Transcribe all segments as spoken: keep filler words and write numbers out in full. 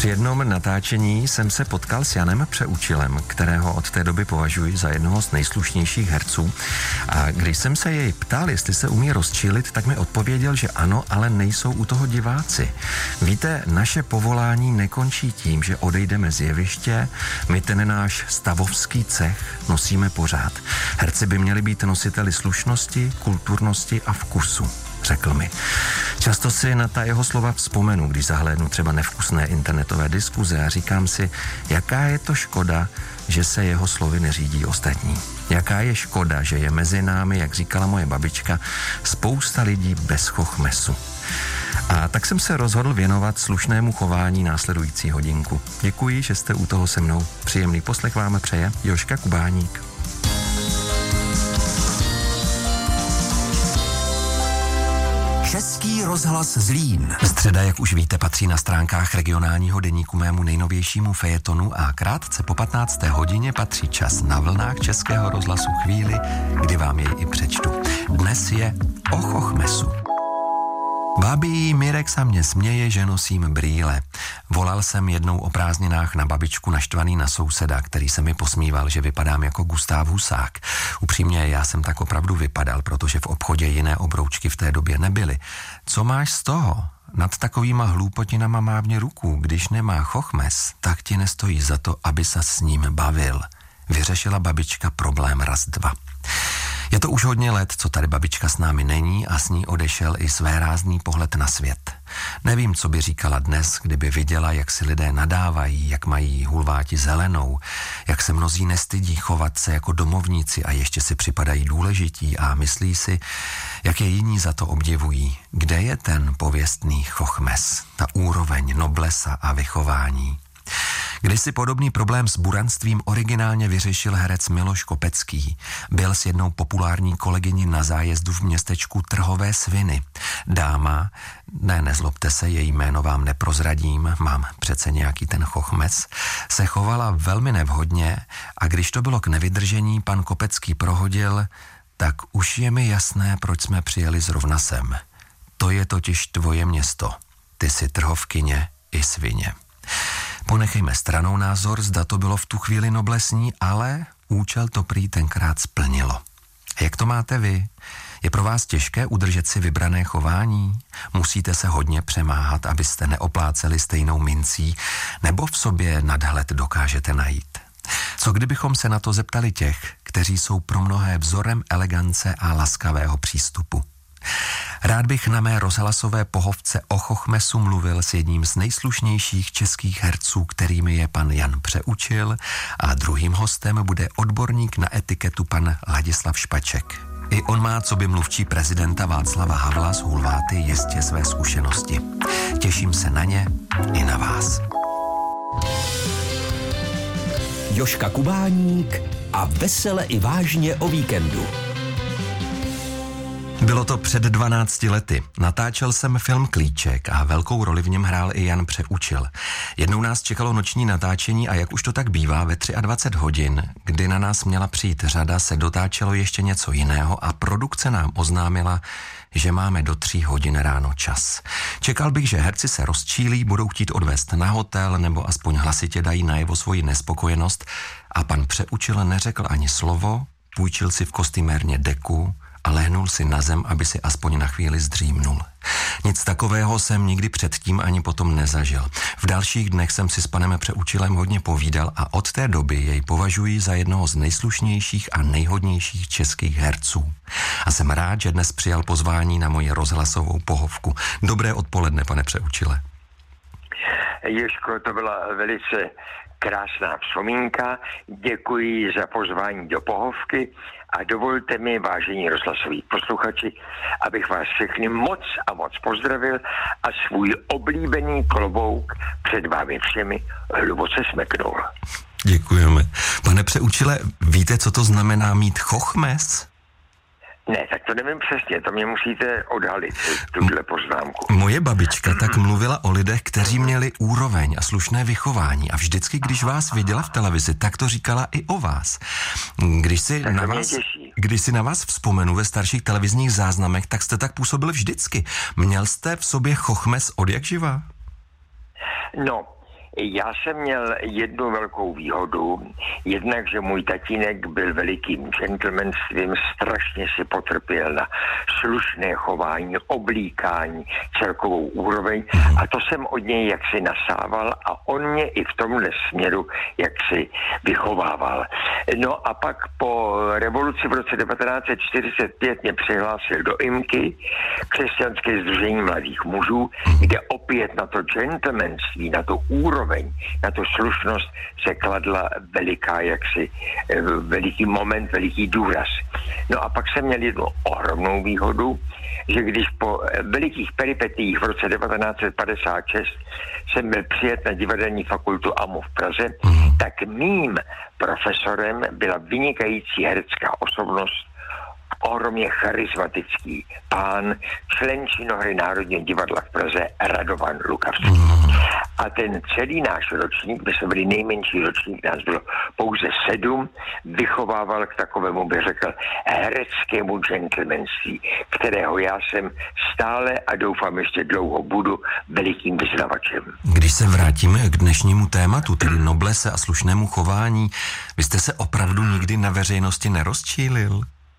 Při jednom natáčení jsem se potkal s Janem Přeučilem, kterého od té doby považuji za jednoho z nejslušnějších herců. A když jsem se jej ptal, jestli se umí rozčilit, tak mi odpověděl, že ano, ale nejsou u toho diváci. Víte, naše povolání nekončí tím, že odejdeme z jeviště, my ten náš stavovský cech nosíme pořád. Herci by měli být nositeli slušnosti, kulturnosti a vkusu, řekl mi. Často si na ta jeho slova vzpomenu, když zahlédnu třeba nevkusné internetové diskuze a říkám si, jaká je to škoda, že se jeho slovy neřídí ostatní. Jaká je škoda, že je mezi námi, jak říkala moje babička, spousta lidí bez chochmesu. A tak jsem se rozhodl věnovat slušnému chování následující hodinku. Děkuji, že jste u toho se mnou. Příjemný poslech vám přeje Jožka Kubáník. Český rozhlas Zlín. Středa, jak už víte, patří na stránkách regionálního deníku mému nejnovějšímu fejetonu a krátce po patnácté hodině patří čas na vlnách Českého rozhlasu chvíli, kdy vám jej i přečtu. Dnes je o chochmesu. Babí Mirek se mě směje, že nosím brýle. Volal jsem jednou o prázdninách na babičku naštvaný na souseda, který se mi posmíval, že vypadám jako Gustav Husák. Upřímně, já jsem tak opravdu vypadal, protože v obchodě jiné obroučky v té době nebyly. Co máš z toho? Nad takovýma hloupotinama mávně ruku, když nemá chochmes, tak ti nestojí za to, aby se s ním bavil. Vyřešila babička problém raz dva. Je to už hodně let, co tady babička s námi není a s ní odešel i svérázný pohled na svět. Nevím, co by říkala dnes, kdyby viděla, jak si lidé nadávají, jak mají hulváti zelenou, jak se mnozí nestydí chovat se jako domovníci a ještě si připadají důležití a myslí si, jak je jiní za to obdivují. Kde je ten pověstný chochmes, ta úroveň noblesa a vychování? Když si podobný problém s buranstvím originálně vyřešil herec Miloš Kopecký, byl s jednou populární kolegyní na zájezdu v městečku Trhové Sviny. Dáma, ne, nezlobte se, její jméno vám neprozradím, mám přece nějaký ten chochmes, se chovala velmi nevhodně a když to bylo k nevydržení, pan Kopecký prohodil, tak už je mi jasné, proč jsme přijeli zrovna sem. To je totiž tvoje město, ty jsi trhovkyně i svině. Ponechejme stranou názor, zda to bylo v tu chvíli noblesní, ale účel to prý tenkrát splnilo. A jak to máte vy? Je pro vás těžké udržet si vybrané chování? Musíte se hodně přemáhat, abyste neopláceli stejnou mincí, nebo v sobě nadhled dokážete najít? Co kdybychom se na to zeptali těch, kteří jsou pro mnohé vzorem elegance a laskavého přístupu? Rád bych na mé rozhlasové pohovce o chochmesu mluvil s jedním z nejslušnějších českých herců, kterými je pan Jan Přeučil, a druhým hostem bude odborník na etiketu pan Ladislav Špaček. I on má coby mluvčí prezidenta Václava Havla z hulváty jistě své zkušenosti. Těším se na ně i na vás. Jožka Kubáník a vesele i vážně o víkendu. Bylo to před dvanácti lety. Natáčel jsem film Klíček a velkou roli v něm hrál i Jan Přeučil. Jednou nás čekalo noční natáčení a jak už to tak bývá, ve dvacet tři hodin, kdy na nás měla přijít řada, se dotáčelo ještě něco jiného a produkce nám oznámila, že máme do tří hodin ráno čas. Čekal bych, že herci se rozčílí, budou chtít odvést na hotel nebo aspoň hlasitě dají najevo svoji nespokojenost a pan Přeučil neřekl ani slovo, půjčil si v kostýmérně deku a lehnul si na zem, aby si aspoň na chvíli zdřímnul. Nic takového jsem nikdy předtím ani potom nezažil. V dalších dnech jsem si s panem Přeučilem hodně povídal a od té doby jej považuji za jednoho z nejslušnějších a nejhodnějších českých herců. A jsem rád, že dnes přijal pozvání na moji rozhlasovou pohovku. Dobré odpoledne, pane Přeučile. Ježko, to byla velice krásná vzpomínka. Děkuji za pozvání do pohovky a dovolte mi, vážení rozhlasoví posluchači, abych vás všechny moc a moc pozdravil a svůj oblíbený klobouk před vámi všemi hluboce smeknul. Děkujeme. Pane Přeučile, víte, co to znamená mít chochmes? Ne, tak to nevím přesně, to mě musíte odhalit, tuhle poznámku. Moje babička tak mluvila o lidech, kteří měli úroveň a slušné vychování a vždycky, když vás viděla v televizi, tak to říkala i o vás. Když si, na vás, když si na vás vzpomenu ve starších televizních záznamech, tak jste tak působil vždycky. Měl jste v sobě chochmes od jak živa? No, Já jsem měl jednu velkou výhodu, jednak, že můj tatínek byl velikým gentlemanstvím, strašně si potrpěl na slušné chování, oblíkání, celkovou úroveň a to jsem od něj jaksi nasával a on mě i v tomhle směru jaksi vychovával. No a pak po revoluci v roce devatenáct set čtyřicet pět mě přihlásil do IMKY, Křesťanské sdružení mladých mužů, kde opět na to gentlemanství, na to úroveň, na tu slušnost se kladla veliká jaksi, veliký moment, veliký důraz. No a pak jsem měl jednu ohromnou výhodu, že když po velikých peripetiích v roce devatenáct set padesát šest jsem byl přijet na divadelní fakultu A M U v Praze, tak mým profesorem byla vynikající herecká osobnost, ohromně charismatický pán, člen činohry Národního divadla v Praze Radovan Lukavský. A ten celý náš ročník, my jsme byli nejmenší ročník, nás bylo pouze sedm, vychovával k takovému, bych řekl, hereckému gentlemanství, kterého já jsem stále a doufám ještě dlouho budu velikým vyznavačem. Když se vrátíme k dnešnímu tématu, tedy noblese a slušnému chování, vy jste se opravdu nikdy na veřejnosti nerozčílil?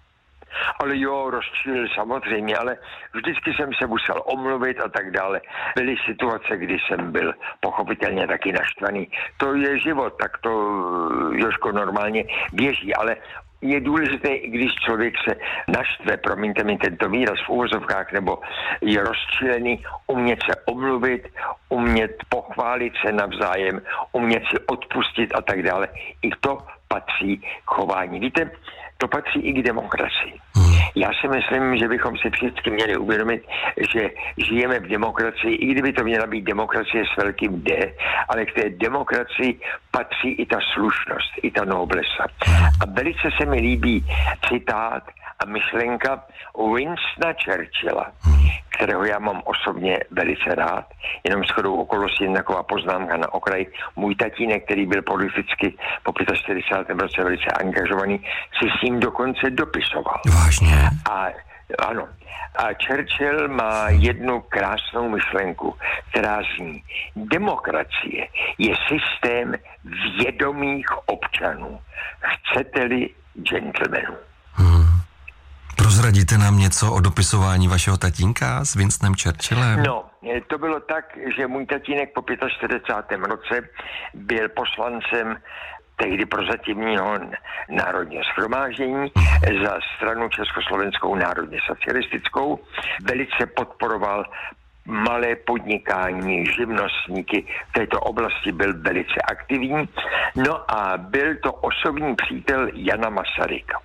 Ale jo, rozčílil samozřejmě, ale vždycky jsem se musel omluvit a tak dále. Byly situace, kdy jsem byl pochopitelně taky naštvaný. To je život, tak to, Jožko, normálně běží, ale je důležité, i když člověk se naštve, promiňte mi tento výraz v úvozovkách, nebo je rozčilený, umět se omluvit, umět pochválit se navzájem, umět si odpustit a tak dále. I to patří k chování. Víte, to patří i k demokracii. Já si myslím, že bychom si všichni měli uvědomit, že žijeme v demokracii, i kdyby to měla být demokracie s velkým D, ale k té demokracii patří i ta slušnost, i ta noblesa. A velice se mi líbí citát a myšlenka Winstona Churchilla, kterého já mám osobně velice rád. Jenom shodou okolností taková poznámka na okraj. Můj tatínek, který byl politicky po čtyřicátém pátém roce velice angažovaný, si s ním dokonce dopisoval. Vážně? A ano. A Churchill má jednu krásnou myšlenku, která zní: demokracie je systém vědomých občanů. Chcete-li gentlemanů. Hmm. Prozradíte nám něco o dopisování vašeho tatínka s Winstonem Churchillem? No, to bylo tak, že můj tatínek po čtyřicátém pátém roce byl poslancem tehdy prozatímního národního shromáždění za stranu Československou národně socialistickou. Velice podporoval malé podnikání, živnostníky, v této oblasti byl velice aktivní. No a byl to osobní přítel Jana Masaryka.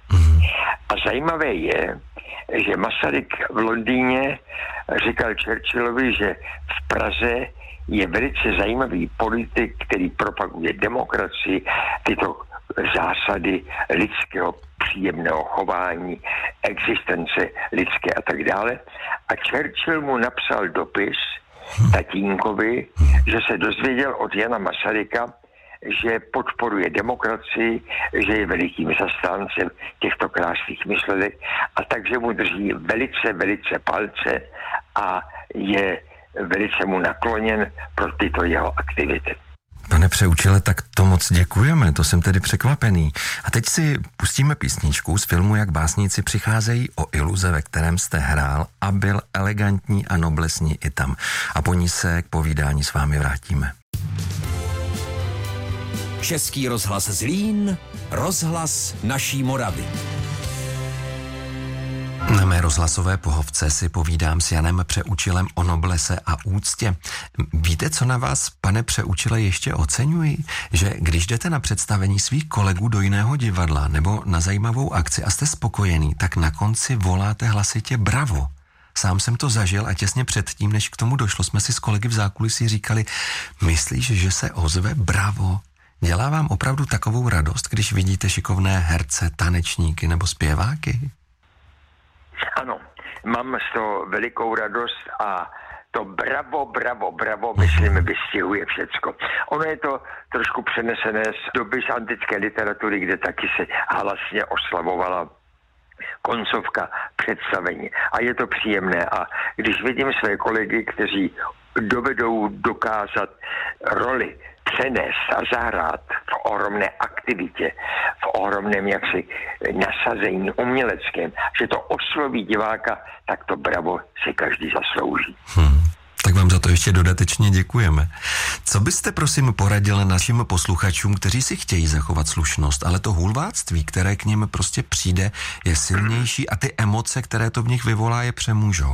A zajímavé je, že Masaryk v Londýně říkal Churchillovi, že v Praze je velice zajímavý politik, který propaguje demokracii, tyto zásady lidského příjemného chování, existence lidské a tak dále. A Churchill mu napsal dopis tatínkovi, že se dozvěděl od Jana Masaryka, že podporuje demokracii, že je velikým zastáncem těchto krásných myšlenek a takže mu drží velice, velice palce a je velice mu nakloněn pro tyto jeho aktivity. Pane Přeučile, tak to moc děkujeme, to jsem tedy překvapený. A teď si pustíme písničku z filmu Jak básníci přicházejí o iluze, ve kterém jste hrál a byl elegantní a noblesní i tam. A po ní se k povídání s vámi vrátíme. Český rozhlas Zlín, rozhlas naší Moravy. Na mé rozhlasové pohovce si povídám s Janem Přeučilem o noblese a úctě. Víte, co na vás, pane Přeučile, ještě oceňuji? Že když jdete na představení svých kolegů do jiného divadla nebo na zajímavou akci a jste spokojený, tak na konci voláte hlasitě bravo. Sám jsem to zažil a těsně předtím, než k tomu došlo, jsme si s kolegy v zákulisí říkali, myslíš, že se ozve bravo? Dělá vám opravdu takovou radost, když vidíte šikovné herce, tanečníky nebo zpěváky? Ano, mám z toho velikou radost a to bravo, bravo, bravo, myslím, vystihuje všecko. Ono je to trošku přenesené z doby z antické literatury, kde taky se hlasně oslavovala koncovka představení. A je to příjemné. A když vidím své kolegy, kteří dovedou dokázat roli přenést a zahrát v ohromné aktivitě, v ohromném jaksi nasazení uměleckém, že to osloví diváka, tak to bravo si každý zaslouží. Hmm. Tak vám za to ještě dodatečně děkujeme. Co byste prosím poradil našim posluchačům, kteří si chtějí zachovat slušnost, ale to hulváctví, které k nim prostě přijde, je silnější a ty emoce, které to v nich vyvolá, je přemůžou?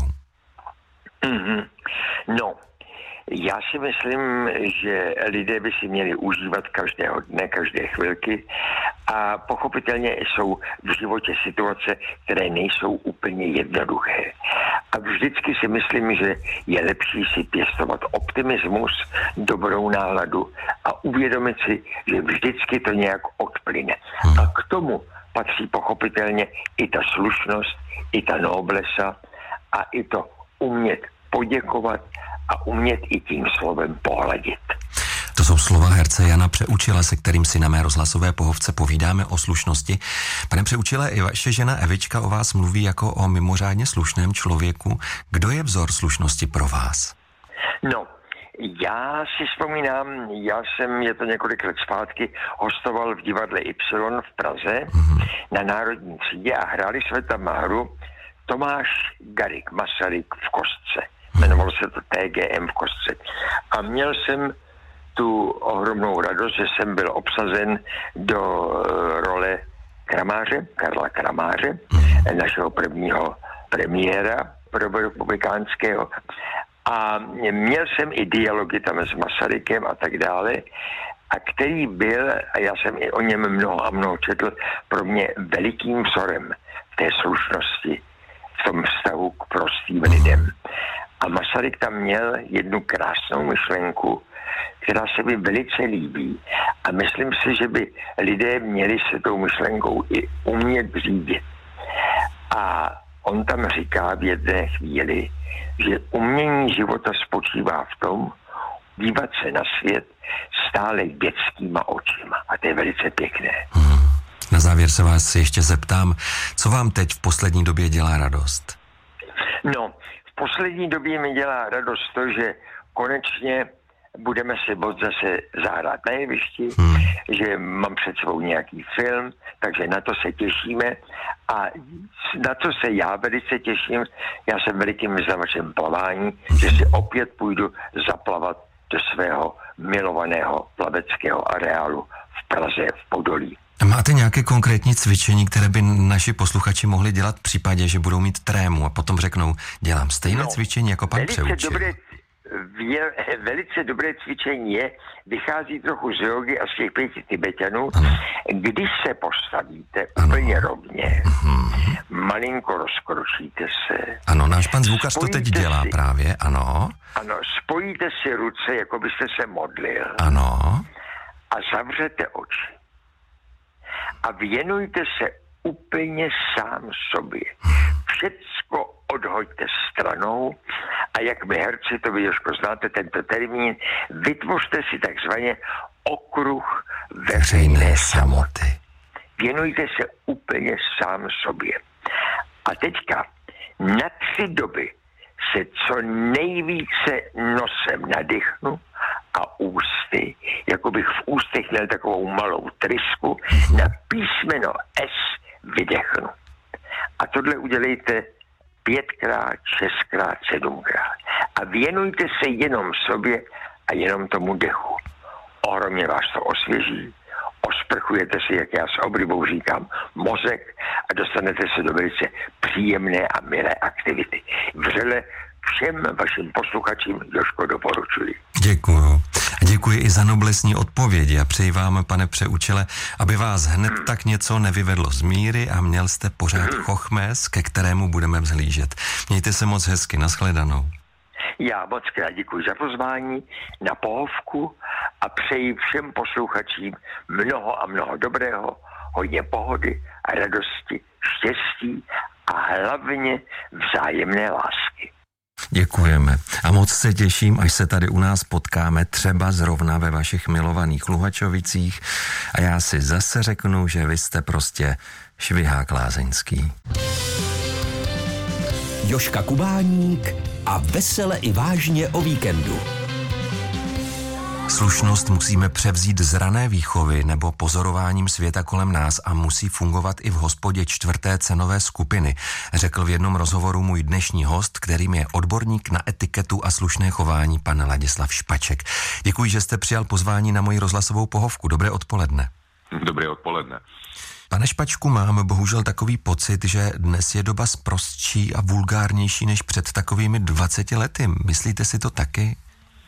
Mm-hmm. No, já si myslím, že lidé by si měli užívat každého dne, každé chvilky a pochopitelně jsou v životě situace, které nejsou úplně jednoduché. A vždycky si myslím, že je lepší si pěstovat optimismus, dobrou náladu a uvědomit si, že vždycky to nějak odplyne. A k tomu patří pochopitelně i ta slušnost, i ta noblesa a i to umět poděkovat a umět i tím slovem pohladit. To jsou slova herce Jana Přeučila, se kterým si na mé rozhlasové pohovce povídáme o slušnosti. Pane Přeučile, i vaše žena Evička o vás mluví jako o mimořádně slušném člověku. Kdo je vzor slušnosti pro vás? No, já si vzpomínám, já jsem, je to několik let zpátky, hostoval v divadle Y v Praze mm-hmm. na Národní třídě a hráli jsme tam hru Tomáš Garrigue Masaryk v kostce. Jmenovalo se to T G M v kostce. A měl jsem tu ohromnou radost, že jsem byl obsazen do role Kramáře, Karla Kramáře, našeho prvního premiéra republikánského. A měl jsem i dialogy tam s Masarykem a tak dále, a který byl, a já jsem i o něm mnoho a mnoho četl, pro mě velikým vzorem v té slušnosti, v tom vztahu k prostým lidem. A Masaryk tam měl jednu krásnou myšlenku, která se mi velice líbí. A myslím si, že by lidé měli se tou myšlenkou i umět řídit. A on tam říká v jedné chvíli, že umění života spočívá v tom, dívat se na svět stále dětskýma očima. A to je velice pěkné. Hmm. Na závěr se vás ještě zeptám, co vám teď v poslední době dělá radost? No, v poslední době mi dělá radost to, že konečně budeme si moct zase zahrát na jevišti, hmm. že mám před sebou nějaký film, takže na to se těšíme a na to se já velice těším. Já jsem velikým vyznavačem plavání, že si opět půjdu zaplavat do svého milovaného plaveckého areálu v Praze v Podolí. Máte nějaké konkrétní cvičení, které by naši posluchači mohli dělat v případě, že budou mít trému a potom řeknou, dělám stejné no, cvičení jako pan Přeučil? Dobré, je, velice dobré cvičení je, vychází trochu z jogy a z těch pěti Tibetanů, ano. Když se postavíte ano. úplně rovně, hmm. malinko rozkročíte se. Ano, náš pan zvukař to teď dělá si, právě, ano. Ano, spojíte si ruce, jako byste se modlil. Ano. A zavřete oči. A věnujte se úplně sám sobě. Všecko odhoďte stranou a jak my herci, to vy Jožko znáte tento termín, vytvořte si takzvaně okruh veřejné samoty. Věnujte se úplně sám sobě. A teďka na tři doby se co nejvíce nosem nadechnu a ústy, jako bych v ústech měl takovou malou trysku, na písmeno S vydechnu. A tohle udělejte pětkrát, šestkrát, sedmkrát. A věnujte se jenom sobě a jenom tomu dechu. Ohromně vás to osvěží, osprchujete si, jak já s oblibou říkám, mozek a dostanete se do velice příjemné a milé aktivity. Vřele všem vašim posluchačům, Jožko, doporučuji. Děkuju. A děkuji i za noblesní odpovědi a přeji vám, pane Přeučile, aby vás hned hmm. tak něco nevyvedlo z míry a měl jste pořád hmm. chochmés, ke kterému budeme vzhlížet. Mějte se moc hezky, nashledanou. Já moc krát děkuji za pozvání na pohovku a přeji všem posluchačům mnoho a mnoho dobrého, hodně pohody a radosti, štěstí a hlavně vzájemné lásky. Děkujeme a moc se těším, až se tady u nás potkáme třeba zrovna ve vašich milovaných Luhačovicích a já si zase řeknu, že vy jste prostě švihák lázeňský. Jožka Kubáník a vesele i vážně o víkendu. Slušnost musíme převzít z rané výchovy nebo pozorováním světa kolem nás a musí fungovat i v hospodě čtvrté cenové skupiny, řekl v jednom rozhovoru můj dnešní host, kterým je odborník na etiketu a slušné chování pan Ladislav Špaček. Děkuji, že jste přijal pozvání na moji rozhlasovou pohovku. Dobré odpoledne. Dobré odpoledne. Pane Špačku, mám bohužel takový pocit, že dnes je doba sprostší a vulgárnější než před takovými dvaceti lety. Myslíte si to taky?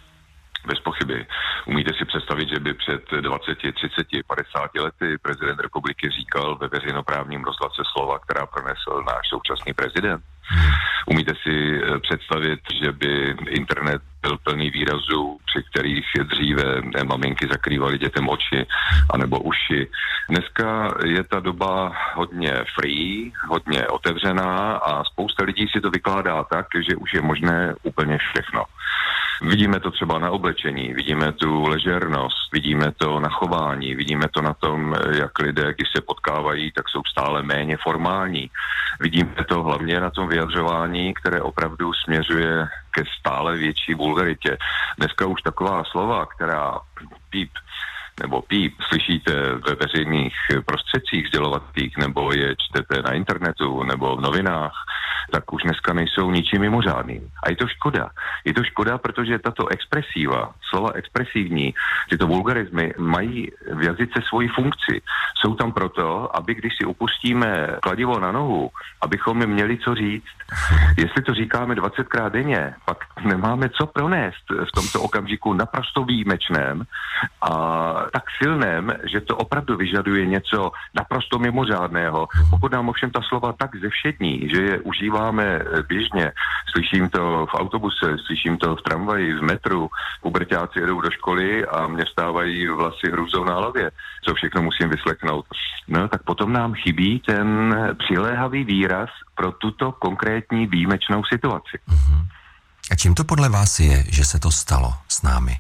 Bez pochyby. Umíte si představit, že by před dvaceti, třiceti, padesáti lety prezident republiky říkal ve veřejnoprávním rozhlase slova, která pronesl náš současný prezident? Umíte si představit, že by internet byl plný výrazů, při kterých dříve maminky zakrývaly dětem oči anebo uši? Dneska je ta doba hodně free, hodně otevřená a spousta lidí si to vykládá tak, že už je možné úplně všechno. Vidíme to třeba na oblečení, vidíme tu ležernost, vidíme to na chování, vidíme to na tom, jak lidé, když se potkávají, tak jsou stále méně formální. Vidíme to hlavně na tom vyjadřování, které opravdu směřuje ke stále větší vulgaritě. Dneska už taková slova, která píp nebo píp slyšíte ve veřejných prostředcích sdělovatých, nebo je čtete na internetu, nebo v novinách, tak už dneska nejsou ničím mimořádným. A je to škoda. Je to škoda, protože tato expresíva, slova expresivní, tyto vulgarizmy mají v jazyce svoji funkci. Jsou tam proto, aby když si upustíme kladivo na nohu, abychom měli co říct. Jestli to říkáme dvacetkrát denně, pak nemáme co pronést v tomto okamžiku naprosto výjimečném a tak silném, že to opravdu vyžaduje něco naprosto mimořádného. Pokud nám ovšem ta slova tak zevšední, že je užíváme běžně, slyším to v autobuse, slyším to v tramvaji, v metru, puberťáci jedou do školy a mě vstávají vlasy hrůzou na hlavě, co všechno musím vyslechnout. No, tak potom nám chybí ten přiléhavý výraz pro tuto konkrétní výjimečnou situaci. Uh-huh. A čím to podle vás je, že se to stalo s námi?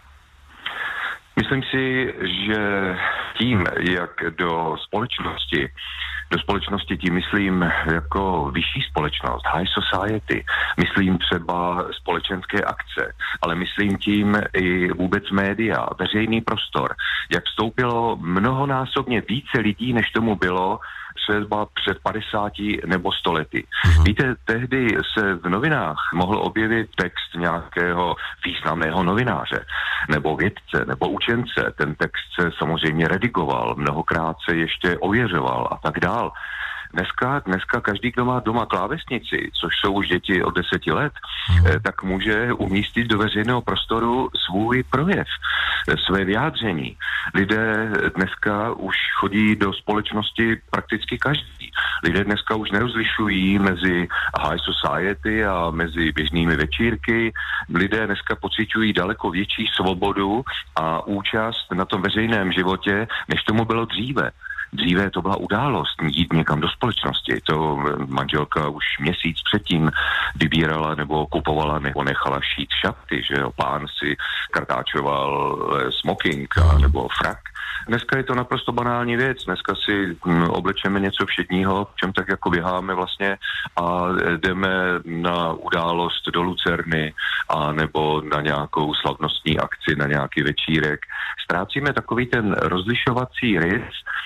Myslím si, že tím, jak do společnosti, do společnosti tím myslím jako vyšší společnost, high society, myslím třeba společenské akce, ale myslím tím i vůbec média, veřejný prostor, jak vstoupilo mnohonásobně více lidí, než tomu bylo třeba před padesáti nebo sto lety. Mm-hmm. Víte, tehdy se v novinách mohl objevit text nějakého významného novináře, nebo vědce, nebo učence. Ten text se samozřejmě redigoval, mnohokrát se ještě ověřoval a tak dál. Dneska, dneska každý, kdo má doma klávesnici, což jsou už děti od deseti let, eh, tak může umístit do veřejného prostoru svůj projev, eh, své vyjádření. Lidé dneska už chodí do společnosti prakticky každý. Lidé dneska už nerozlišují mezi high society a mezi běžnými večírky. Lidé dneska pociťují daleko větší svobodu a účast na tom veřejném životě, než tomu bylo dříve. Dříve to byla událost jít někam do společnosti. To manželka už měsíc předtím vybírala nebo kupovala nebo nechala šít šaty, že jo, pán si kartáčoval smoking nebo frak. Dneska je to naprosto banální věc. Dneska si hm, oblečeme něco všedního, v čem tak jako běháme vlastně a jdeme na událost do Lucerny a nebo na nějakou slavnostní akci, na nějaký večírek. Ztrácíme takový ten rozlišovací rys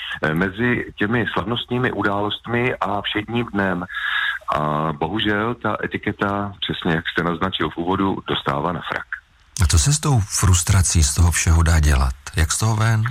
mezi těmi slavnostními událostmi a všedním dnem. A bohužel ta etiketa, přesně jak jste naznačil v úvodu, dostává na frak. A co se s tou frustrací z toho všeho dá dělat? Jak z toho ven?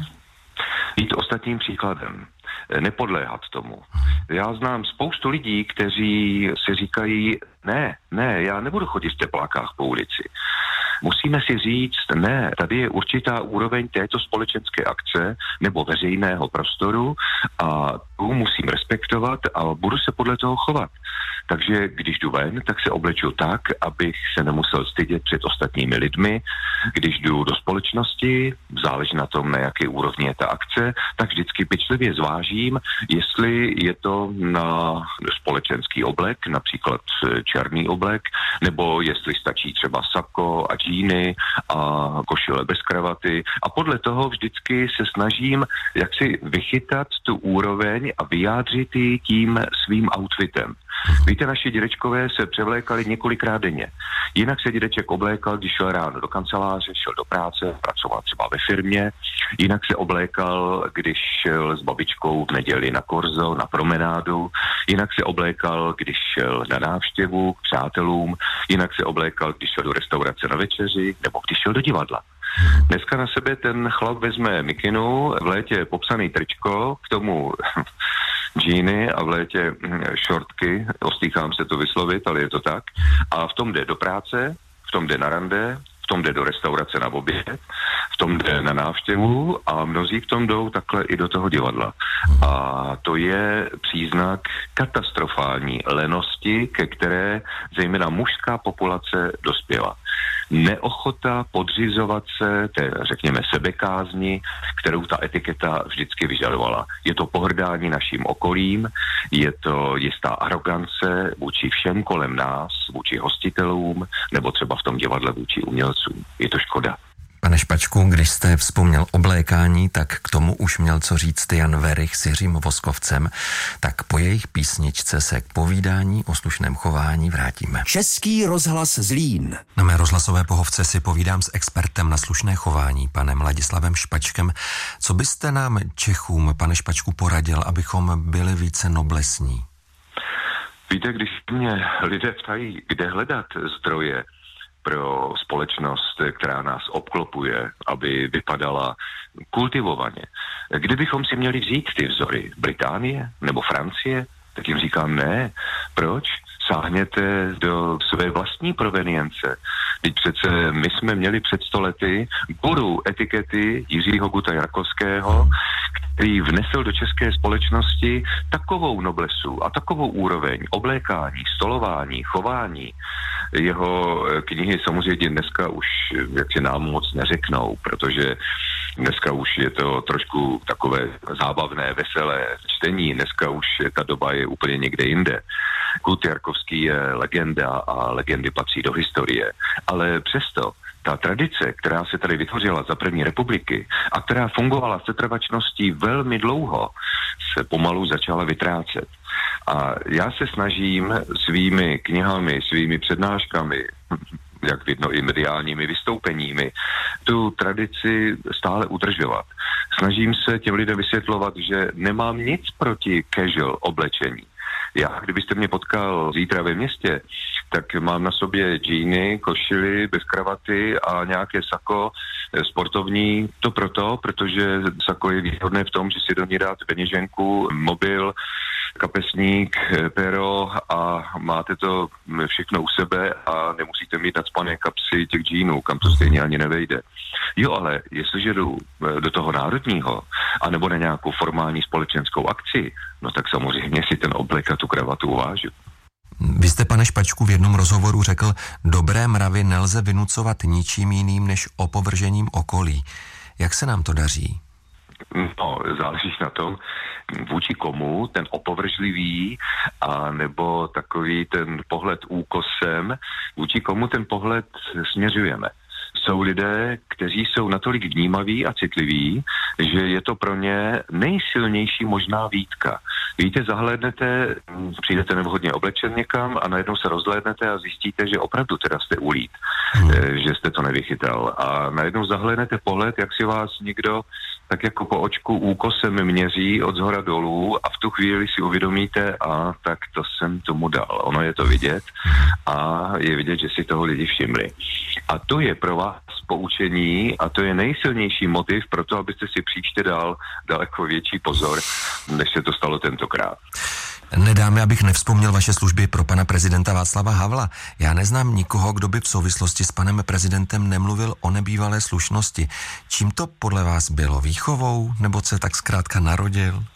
Jít ostatním příkladem. Nepodléhat tomu. Já znám spoustu lidí, kteří si říkají, ne, ne, já nebudu chodit v teplákách po ulici. Musíme si říct, ne, tady je určitá úroveň této společenské akce nebo veřejného prostoru a tu musím respektovat a budu se podle toho chovat. Takže když jdu ven, tak se obleču tak, abych se nemusel stydět před ostatními lidmi. Když jdu do společnosti, záleží na tom, na jaké úrovni je ta akce, tak vždycky pečlivě zvážím, jestli je to na společenský oblek, například černý oblek, nebo jestli stačí třeba sako a džíny a košile bez kravaty. A podle toho vždycky se snažím jak si vychytat tu úroveň a vyjádřit ji tím svým outfitem. Víte, naši dědečkové se převlékali několikrát denně. Jinak se dědeček oblékal, když šel ráno do kanceláře, šel do práce, pracoval třeba ve firmě. Jinak se oblékal, když šel s babičkou v neděli na korzo, na promenádu. Jinak se oblékal, když šel na návštěvu k přátelům. Jinak se oblékal, když šel do restaurace na večeři, nebo když šel do divadla. Dneska na sebe ten chlap vezme mikinu, v létě popsaný tričko, k tomu džíny a v létě šortky, ostýchám se to vyslovit, ale je to tak. A v tom jde do práce, v tom jde na rande, v tom jde do restaurace na oběd, v tom jde na návštěvu a mnozí v tom jdou takhle i do toho divadla. A to je příznak katastrofální lenosti, ke které zejména mužská populace dospěla. Neochota podřizovat se té, řekněme, sebekázni, kterou ta etiketa vždycky vyžadovala. Je to pohrdání naším okolím, je to jistá arogance vůči všem kolem nás, vůči hostitelům, nebo třeba v tom divadle vůči umělcům. Je to škoda. Pane Špačku, když jste vzpomněl oblékání, tak k tomu už měl co říct Jan Werich s Jiřím Voskovcem, tak po jejich písničce se k povídání o slušném chování vrátíme. Český rozhlas Zlín. Na mé rozhlasové pohovce si povídám s expertem na slušné chování, panem Ladislavem Špačkem. Co byste nám Čechům, pane Špačku, poradil, abychom byli více noblesní? Víte, když mě lidé ptají, kde hledat zdroje pro společnost, která nás obklopuje, aby vypadala kultivovaně. Kdybychom si měli vzít ty vzory Británie nebo Francie, tak jim říkám ne. Proč? Sáhněte do své vlastní provenience. Teď přece my jsme měli před sto lety guru etikety Jiřího Guta Jarkovského, který vnesl do české společnosti takovou noblesu a takovou úroveň oblékání, stolování, chování. Jeho knihy samozřejmě dneska už jak si nám moc neřeknou, protože dneska už je to trošku takové zábavné, veselé čtení. Dneska už ta doba je úplně někde jinde. Gut Jarkovský je legenda a legendy patří do historie. Ale přesto ta tradice, která se tady vytvořila za první republiky a která fungovala v setrvačnosti velmi dlouho, se pomalu začala vytrácet. A já se snažím svými knihami, svými přednáškami, jak vidno i mediálními vystoupeními, tu tradici stále udržovat. Snažím se těm lidem vysvětlovat, že nemám nic proti casual oblečení. Já, kdybyste mě potkal zítra ve městě, tak mám na sobě džíny, košily bez kravaty a nějaké sako sportovní. To proto, protože sako je výhodné v tom, že si do ní dáte peněženku, mobil, kapesník, pero a máte to všechno u sebe a nemusíte mít nacpané kapsy těch džínů, kam to stejně ani nevejde. Jo, ale jestliže jdu do toho národního, anebo na nějakou formální společenskou akci, no tak samozřejmě si ten oblek a tu kravatu uvážu. Vy jste, pane Špačku, v jednom rozhovoru řekl, dobré mravy nelze vynucovat ničím jiným než opovržením okolí. Jak se nám to daří? No, záleží na tom, vůči komu ten opovržlivý a nebo takový ten pohled úkosem, vůči komu ten pohled směřujeme. Jsou lidé, kteří jsou natolik vnímaví a citliví, že je to pro ně nejsilnější možná výtka. Víte, zahlédnete, přijdete nevhodně oblečen někam a najednou se rozhlédnete a zjistíte, že opravdu teda jste ulít, hmm. že jste to nevychytal. A najednou zahlédnete pohled, jak si vás někdo tak jako po očku úkosem měří od zhora dolů a v tu chvíli si uvědomíte, a tak to jsem tomu dal. Ono je to vidět a je vidět, že si toho lidi všimli. A to je pro vás poučení a to je nejsilnější motiv pro to, abyste si příště dal daleko větší pozor, než se to stalo tentokrát. Nedá mi, abych nevzpomněl vaše služby pro pana prezidenta Václava Havla. Já neznám nikoho, kdo by v souvislosti s panem prezidentem nemluvil o nebývalé slušnosti. Čím to podle vás bylo? Výchovou? Nebo se tak zkrátka narodil?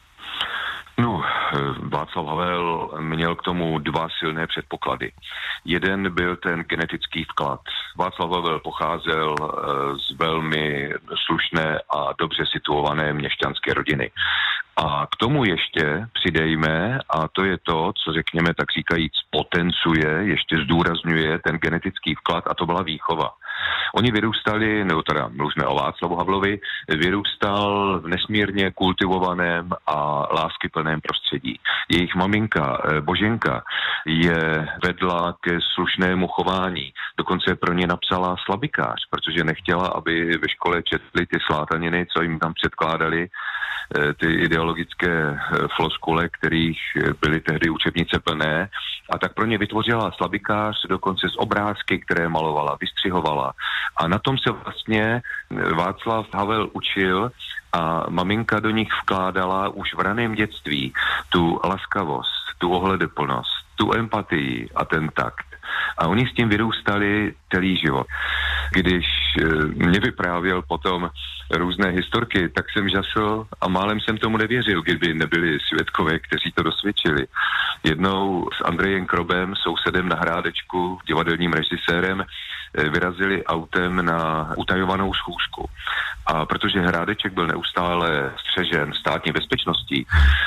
No, Václav Havel měl k tomu dva silné předpoklady. Jeden byl ten genetický vklad. Václav Havel pocházel z velmi slušné a dobře situované měšťanské rodiny. A k tomu ještě přidejme, a to je to, co řekněme tak říkajíc potencuje, ještě zdůrazňuje ten genetický vklad, a to byla výchova. Oni vyrůstali, nebo teda mluvíme o Václavu Havlovi, vyrůstal v nesmírně kultivovaném a láskyplném prostředí. Jejich maminka Boženka je vedla ke slušnému chování. Dokonce pro ně napsala slabikář, protože nechtěla, aby ve škole četli ty slátaniny, co jim tam předkládali, ty ideologické floskule, kterých byly tehdy učebnice plné. A tak pro ně vytvořila slabikář, dokonce z obrázky, které malovala, vystřihovala. A na tom se vlastně Václav Havel učil a maminka do nich vkládala už v raném dětství tu laskavost, tu ohleduplnost, tu empatii a ten takt. A oni s tím vyrůstali celý život. Když mě vyprávěl potom různé historky, tak jsem žasl a málem jsem tomu nevěřil, kdyby nebyli svědkové, kteří to dosvědčili. Jednou s Andrejem Krobem, sousedem na Hrádečku, divadelním režisérem, vyrazili autem na utajovanou schůzku. A protože Hrádeček byl neustále střežen státní bezpečností,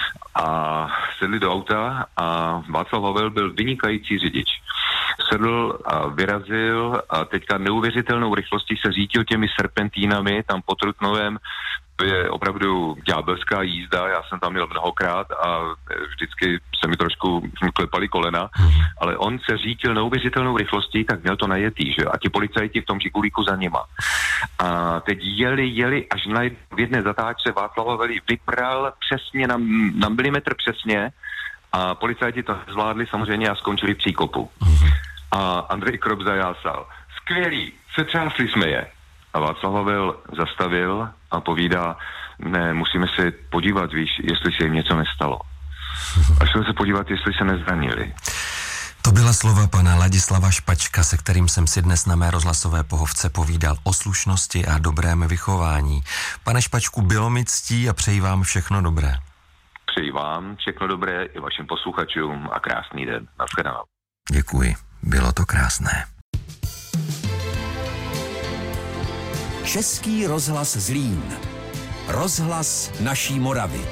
a sedli do auta a Václav Havel byl vynikající řidič. Sedl a vyrazil a teďka neuvěřitelnou rychlostí se řítil těmi serpentínami tam po Trutnovém. To je opravdu ďábelská jízda, já jsem tam měl mnohokrát a vždycky se mi trošku klepaly kolena, ale on se řítil neuvěřitelnou rychlostí, tak měl to najetý, že? A ti policajti v tom žigulíku za nima. A teď jeli, jeli, až na v jedné zatáčce Václav Havel vypral přesně na, na milimetr přesně a policajti to zvládli samozřejmě a skončili v příkopu. A Andrej Krob zajásal. Skvělý, setřásli jsme je. A Václav Havel zastavil a povídá, ne, musíme se podívat, víš, jestli se jim něco nestalo. A šel se podívat, jestli se nezranili. To byla slova pana Ladislava Špačka, se kterým jsem si dnes na mé rozhlasové pohovce povídal o slušnosti a dobrém vychování. Pane Špačku, bylo mi ctí a přeji vám všechno dobré. Přeji vám všechno dobré i vašim posluchačům a krásný den. Naschledanou. Děkuji, bylo to krásné. Český rozhlas Zlín. Rozhlas naší Moravy.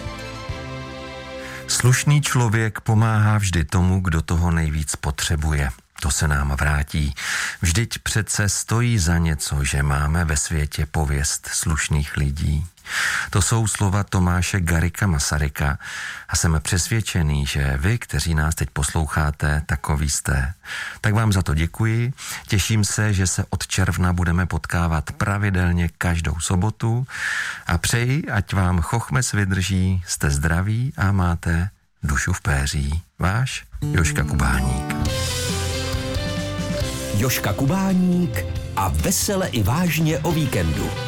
Slušný člověk pomáhá vždy tomu, kdo toho nejvíc potřebuje. To se nám vrátí. Vždyť přece stojí za něco, že máme ve světě pověst slušných lidí. To jsou slova Tomáše Garrigua Masaryka a jsem přesvědčený, že vy, kteří nás teď posloucháte, takový jste. Tak vám za to děkuji. Těším se, že se od června budeme potkávat pravidelně každou sobotu a přeji, ať vám chochmec vydrží, jste zdraví a máte dušu v péří. Váš Joška Kubáník. Joška Kubáník a vesele i vážně o víkendu.